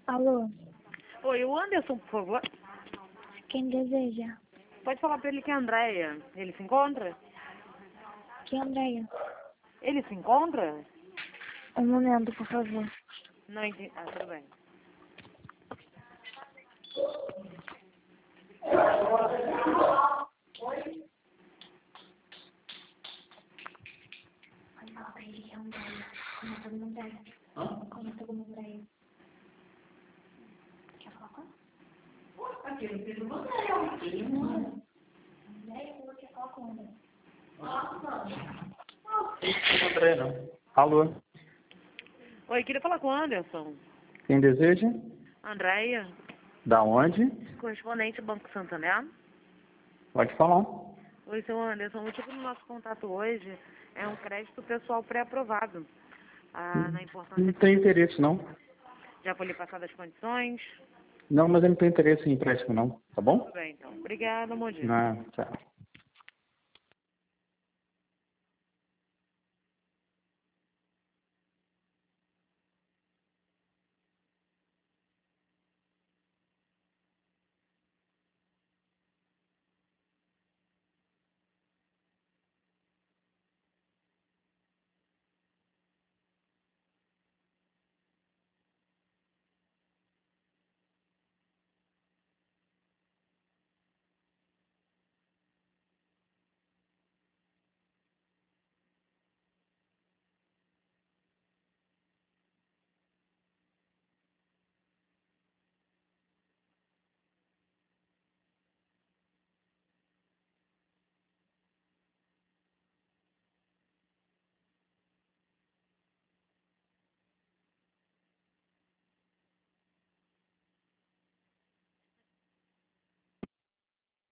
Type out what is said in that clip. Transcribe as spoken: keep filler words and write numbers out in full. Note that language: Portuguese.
Alô? Oi, o Anderson, por favor. Quem deseja? Pode falar pra ele que é a Andréia. Ele se encontra? Que é Andréia? Ele se encontra? Um momento, por favor. Não entendi. Ah, tudo bem. Pode falar pra ele que é Andréia. Comenta com Andréia. Hã? Comenta com Andréia. Quer falar com ela? Aqui, não tem uma Andréia. Não. Andréia, eu quero falar com Andréia. Não, André, não. Alô? Oi, queria falar com o Anderson. Quem deseja? Andréia, Da onde? correspondente do Banco Santander. Pode falar. Oi, seu Anderson. O motivo do nosso contato hoje é um crédito pessoal pré-aprovado. Ah, na importância Não tem interesse, não. já foi lhe passado as condições. Não, mas eu não tenho interesse em empréstimo, não. Tá bom? Tudo bem, então. Obrigada, bom dia. Não, tchau.